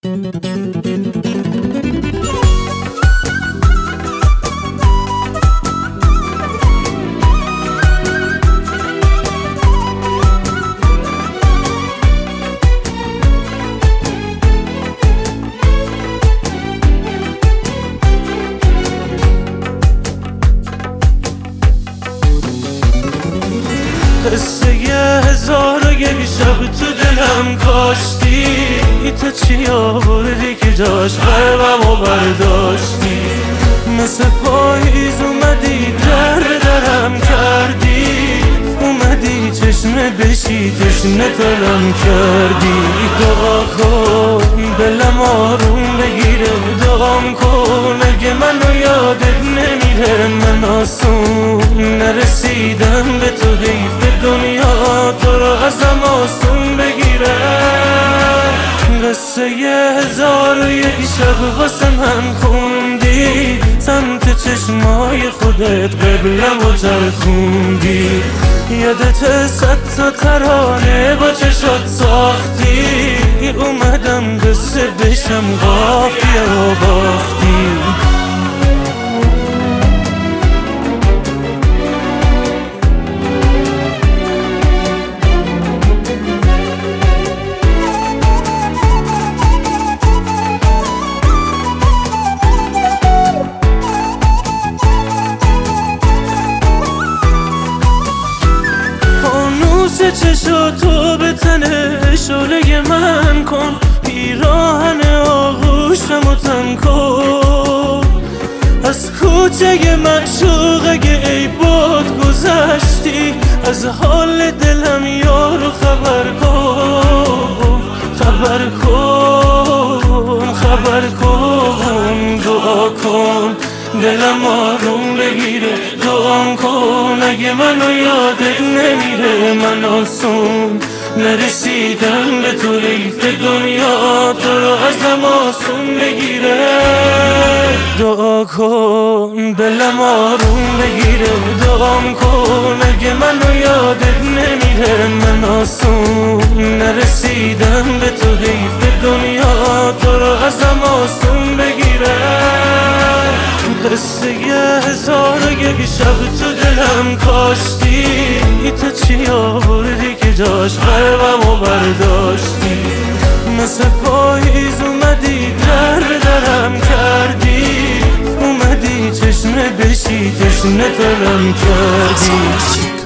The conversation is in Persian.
قصه 1001 شب تو دلم کاشتی، تو چی آوردی که جاش قلبمو برداشتی؟ مثل پاییز اومدی درم کردی، اومدی چشمه بشی تشنه تلم کردی. دعا کن دلم آروم بگیره، دعام کن اگه منو یادت نمیره. من آسون نرسیدم به تو، حیف دنیا تو رو ازم آسون بگیره. قصه 1001 شب واسه من خوندی، سمت چشمای خودت قبلم و چرخوندی. یادت 100 تا ترانه با چشات ساختی، اومدم قصه بشم قافیه و باختی. چشاتو به تنه شعله من کن، پیراهن آغوشمو تن کن. از کوچه معشوق اگه ای باد گذشتی، از حال دلم یارو خبر کن. خبر کن خبر کن، دعا کن دلم آروم بگیره. دعام کن اگه منو یادت نمیره. من آسون نرسیدم به تو، حیف دنیا تو رو ازم آسون بگیره. دعا کن دلم آروم بگیره، دعام کن اگه منو یادت نمیره. من آسون نرسیدم به تو، حیف دنیا تو رو ازم آسون بگیره. قصه 1001 شب تو دلم کاشتی، تو چی آوردی که جاش قلبمو برداشتی؟ مثل پاییز اومدی درم کردی، اومدی چشمه بشی تشنه تلم کردی.